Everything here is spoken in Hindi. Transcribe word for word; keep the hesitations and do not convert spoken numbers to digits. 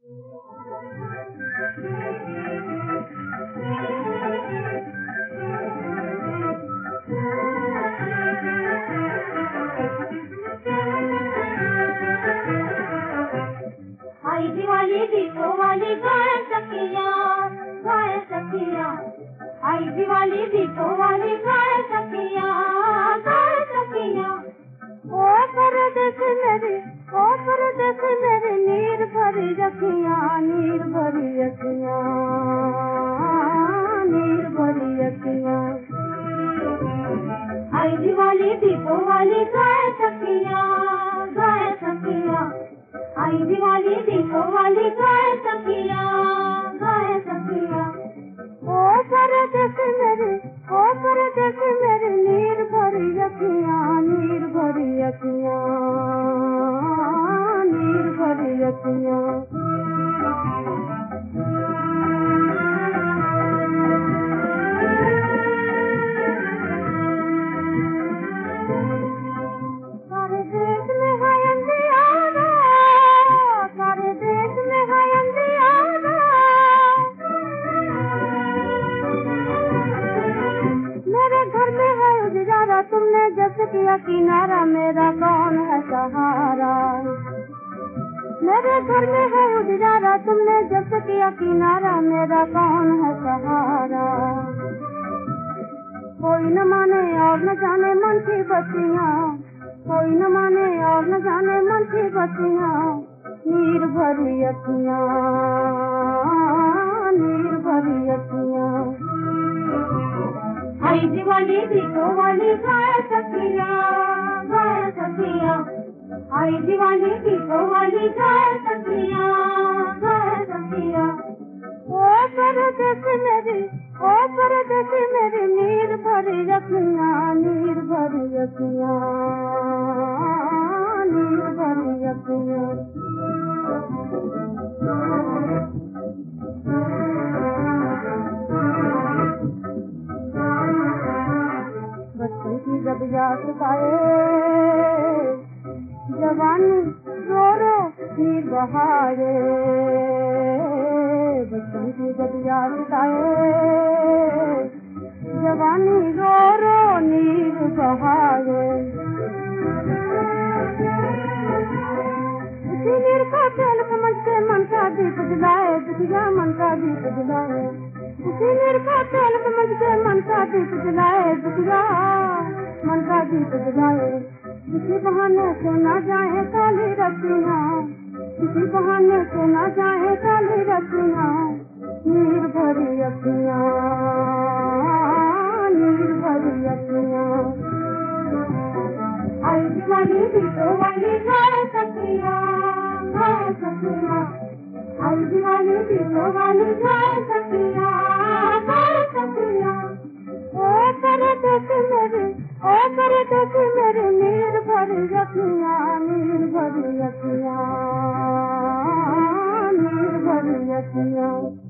आई दिवाली दीपों वाली गाय सखिया गाय सखिया, आई दिवाली दीपों वाली गाय सखिया गाय सखिया। ओ परदेस मेरी ओ परदेस मेरी नीर भरी अखियाँ नीर भरी अखियाँ नीर भरी अखियाँ। आई दिवाली दीपों वाली गाय सखिया गाय सखिया, आई दिवाली दीपों वाली गाय सखिया गाय सखिया। ओ परदेस मेरी ओ परदेस मेरी नीर भरी अखियाँ नीर भरी अखियाँ नीर भरी अखियाँ। सारे देश में है अंधियारा, सारे देश में है अंधियारा, मेरे घर में है उजियारा, तुमने जब किया किनारा मेरा कौन है सहारा। मेरे घर में है उजियारा, तुमने जब किया किनारा मेरा कौन है सहारा। कोई न माने और न जाने मन की बत्तियाँ, कोई न माने और न जाने मन की बत्तियाँ, नीर भरी अखियाँ नीर भरी अखियाँ। आई दिवाली दीपों वाली गाय सखिया गाय सखिया, आई दिवाली दीपों वाली गाय सखिया गाय सखिया। ओ परदेस मेरी ओ परदेस मेरी नीर भरी अखियाँ नीर भरी अखियाँ नीर भरी अखियाँ। बचपन की जब याद आए जवानी रो रो नीर बहाए, बचपन की जब याद आए जवानी रो रो नीर बहाए। उसी नीर का तेल समझ के मन का दीप जलाए, दुखिया मन का दीप जलाए। उसी नीर का तेल समझ के मन का दीप जलाए, दुखिया मन का दीप जलाए। किसी बहाने से ना जाए काली रतियाँ, किसी बहाने से ना जाए काली रतियाँ, नीर भरी अखियाँ नीर भरी अखियाँ। आई दिवाली दीपों वाली गाय सखिया गाय सखिया, आई दिवाली दीपों वाली गाय सखिया गाय सखिया। ओ परदेस मेरी ओ परदेस मेरी नीर भरी अखियाँ नीर भरी अखियाँ नीर भरी अखियाँ।